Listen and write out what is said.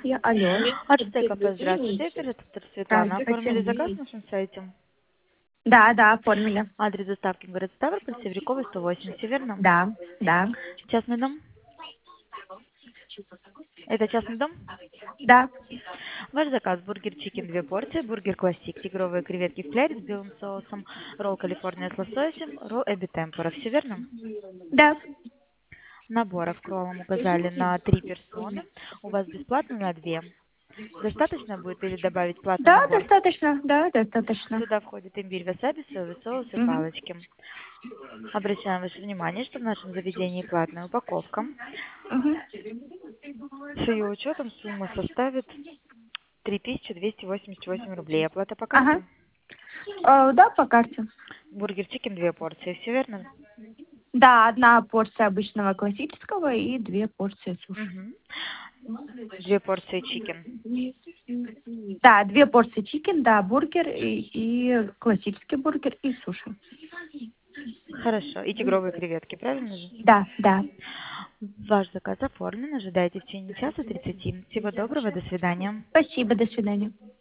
Алло. Ацтека, здравствуйте, оператор Светлана. Оформили заказ на нашем сайте? Да, оформили. Адрес доставки город Ставрополь, Севрюковой, 180, верно? Да. Частный дом? Это частный дом? Да. Ваш заказ: бургер чикен 2 порции, бургер классик, тигровые креветки в кляре с белым соусом, ролл Калифорния с лососем, ролл эби темпора. Все верно? Да. Наборов к роллам указали на 3 персоны. У вас бесплатно на 2. Достаточно будет или добавить платный Да, набор? достаточно. Да, достаточно. Туда входит имбирь, васаби, соевый соус и Мгм. палочки. Обращаем ваше внимание, что в нашем заведении платная упаковка. Мгм. С ее учетом сумма составит 3288 рублей. Оплата по Ага. карте? Да, по карте. Бургер чикен 2 порции. Все верно? Да, одна порция обычного классического и 2 порции суши. Угу. 2 порции чикен. Да, 2 порции чикен, да, бургер и классический бургер и суши. Хорошо. И тигровые креветки, правильно же? Да. Ваш заказ оформлен. Ожидайте в течение часа 30. Всего доброго. До свидания. Спасибо, до свидания.